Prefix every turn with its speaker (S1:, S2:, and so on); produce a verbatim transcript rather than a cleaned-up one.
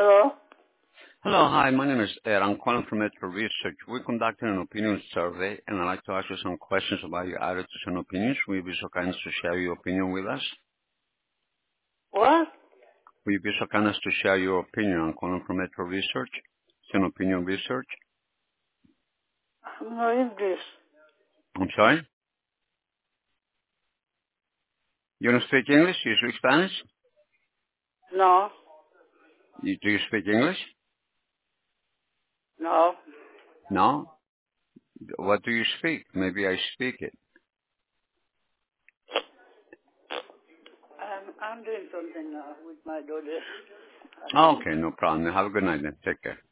S1: Hello?
S2: Hello, hi, my name is Ed. I'm calling from Metro Research. We're conducting an opinion survey, and I'd like to ask you some questions about your attitudes and opinions. Will you be so kind as to share your opinion with us?
S1: What?
S2: Will you be so kind as to share your opinion? I'm calling from Metro Research. It's an opinion research.
S1: I'm not English.
S2: I'm sorry? You don't speak English? You speak Spanish?
S1: No.
S2: You, do you speak English?
S1: No.
S2: No? What do you speak? Maybe I speak it.
S1: I'm, I'm doing something now with my daughter. I
S2: Oh,
S1: think.
S2: okay, no problem. Have a good night then. Take care.